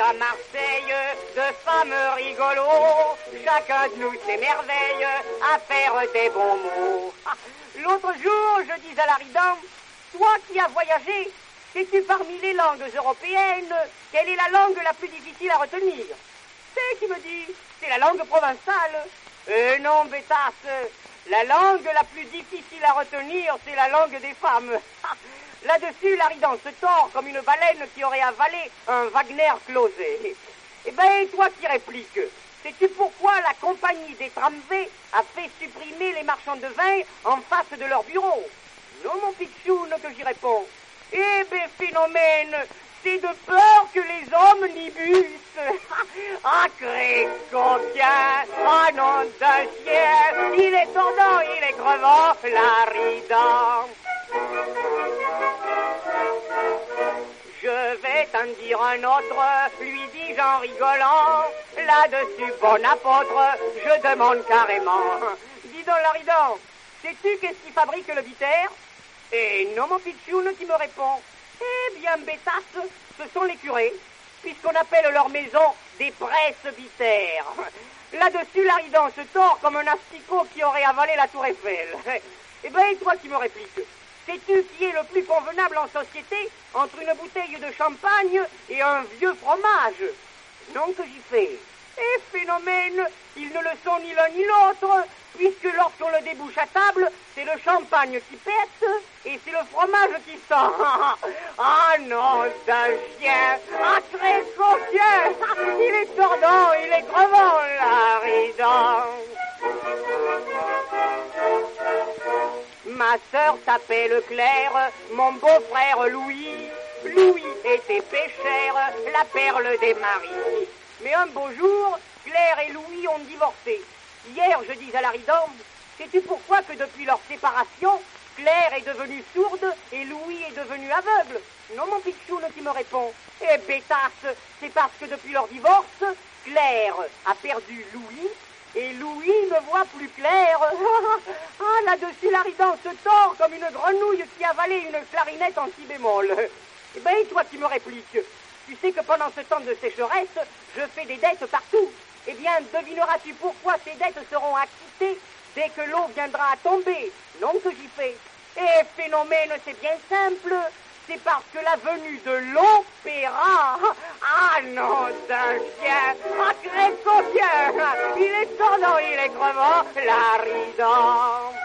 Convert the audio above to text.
à Marseille, de femmes rigolos, chacun de nous s'émerveille à faire des bons mots. L'autre jour, je dis à l'Aridan, toi qui as voyagé, sais-tu parmi les langues européennes, quelle est la langue la plus difficile à retenir? C'est qui me dit, c'est la langue provençale. Non, bêtasse, la langue la plus difficile à retenir, c'est la langue des femmes. Là-dessus, l'Aridan se tord comme une baleine qui aurait avalé un Wagner closé. Eh ben, toi qui répliques, sais-tu pourquoi la compagnie des tramways a fait supprimer les marchands de vin en face de leur bureau? Non, mon pitchoun, que j'y réponds. Eh ben, phénomène, c'est de peur que les omnibus. Ah, coquin, ah non d'un chien, il est tordant, il est crevant, l'Aridan. Je vais t'en dire un autre, lui dis-je en rigolant. Là-dessus, bon apôtre, je demande carrément. Dis donc, l'Aridan, sais-tu qu'est-ce qui fabrique le bitter? Et non, mon pitchoun, qui me répond. Eh bien, bêtasse, ce sont les curés, puisqu'on appelle leur maison des presbytères. Là-dessus, l'Aridan se tord comme un asticot qui aurait avalé la tour Eiffel. Eh ben, et toi qui me répliques, sais-tu qui est le plus convenable en société entre une bouteille de champagne et un vieux fromage? Non, que j'y fais. Et phénomène, ils ne le sont ni l'un ni l'autre, puisque lorsqu'on le débouche à table, c'est le champagne qui pète et c'est le fromage qui sent. Ah non, d'un chien, ah très coquin, il est tordant, il est crevant, l'Aridan. Ma sœur s'appelle Claire, mon beau-frère Louis. Louis était pêcheur, la perle des maris. Mais un beau jour, Claire et Louis ont divorcé. Hier, je dis à l'Aridan, sais-tu pourquoi que depuis leur séparation, Claire est devenue sourde et Louis est devenu aveugle? Non, mon pitchoun, qui me répond. Eh, bêtasse, c'est parce que depuis leur divorce, Claire a perdu Louis et Louis ne voit plus clair. Ah, là-dessus, l'Aridan se tord comme une grenouille qui avalait une clarinette en si bémol. Eh ben, et toi qui me répliques, tu sais que pendant ce temps de sécheresse, je fais des dettes partout. Eh bien, devineras-tu pourquoi ces dettes seront acquittées dès que l'eau viendra à tomber? Non, que j'y fais. Eh, phénomène, c'est bien simple. C'est parce que la venue de l'opéra. Ah non, d'un chien. Ah, très coquin. Il est tordant, il est crevant, l'Aridan.